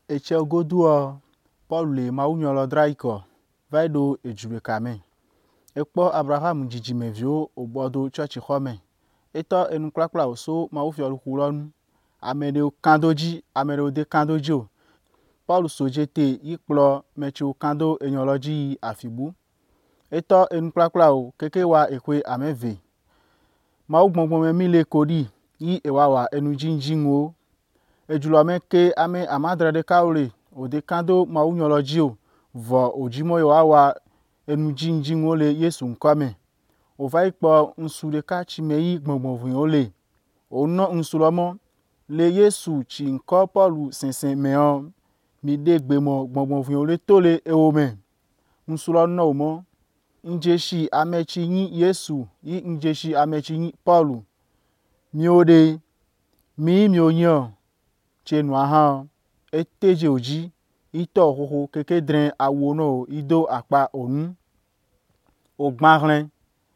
Eche godua Paul le maunyolo draiko vaido ejubekame. Ekpo Abraham jijimevio obodo church home. Eto enuklakla oso maufiolu kulonu. Amede kandoji, amede de kandojo. Paul sojete yikplo mechu kando enyoloji afibu. Eto enuklakla o kekewa ekwe ameve. Mau gbongbon mile kodi yi ewawa enujinjingo. Ejulome ke ame amadre de kaule o de kando maunyoloji o vo ojimo ewawa enujinjingo le Yesu nkome. O vai kpo nsude ka chimeyi gbongbon ole. O no nsulomo le Yesu chi nko Paul sensen meon mi de gbemo gbongbon ole tole ewome. Nsulo no mo njeshi amechi yin Yesu yi njeshi amechi yin Paul. Mi ode mi onyo chenwa ha eteje oji ito hoho keke dren awono ido akpa onu ogbanren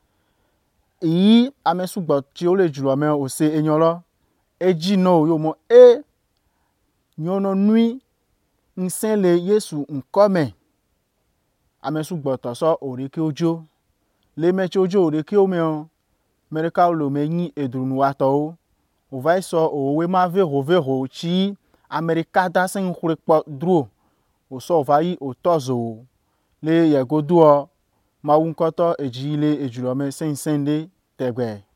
yi amesugbo ti o le julo me o se enyolo eji no yo mo nyono nui nsen le Yesu nkome amesugbo to so oreke ojo le meche ojo oreke o me mereka lo me yin edrunu wato o vai so o we ma veho chi Amerika da sen khurekpo dro o so vai o tozo le yegoduo mawunkoto ejile ejulome sen de tegbe.